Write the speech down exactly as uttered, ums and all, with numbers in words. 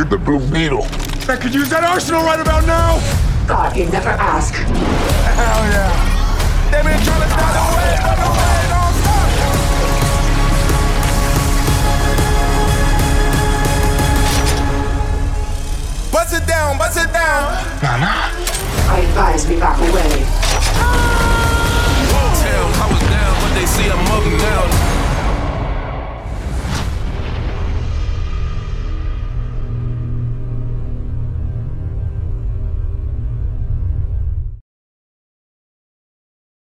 You're the Blue Beetle. I could use that arsenal right about now! God, you never ask. Hell yeah! Damn it, Charlie,